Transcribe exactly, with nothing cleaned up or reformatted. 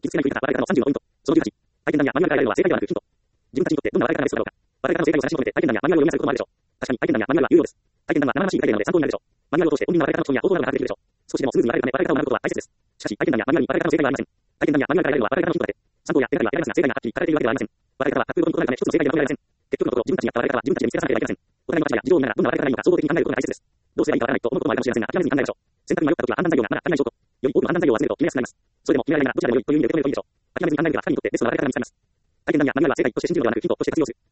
傷つけないといった笑い方のさんじゅうのポイント。そのじゅうはち、体験談やマニュアルが得られるのは正解ではなくヒント。自分たちにとってどんな笑い方がベストだろうか。笑い方の正解を探し求めて体験談やマニュアルを読みなさることもあるでしょう。確かに体験談やマニュアルは有料です。体験談は生々しい概念なので参考になるでしょう。マニュアルを通して穏便な笑い方の基本や行動などが把握できるでしょう。少しでもスムーズに笑えるため笑い方を学ぶことは大切です。しかし体験談やマニュアルに笑い方の正解はありません。体験談やマニュアルから得られるのは笑い方のヒントだけ。参考や手がかりは得られますが正解がはっきり書かれているわけではありません。笑い方は架空語に異なるため一つの正解が求められません。結局のところ自分たちに合った笑い方は自分たちで見つけ出さなければいけません。お互いの価値や事情を見ながらどんな笑い方がいいのか総合的に考えることが大切です。どうすればいいかわからないと思うこともあるかもしれませんが諦めずに考えましょう。選択に迷ったときは判断材料がまだ足りない証拠。より多くの判断材料を集めると決めやすくなります。それでも決められないならどちらでも良いという意味で受け止めるといいでしょう。諦めずに考えれば二人にとってベストな笑い方が見つかります。体験談やマニュアルは正解として信じるのではなくヒントとして活用する。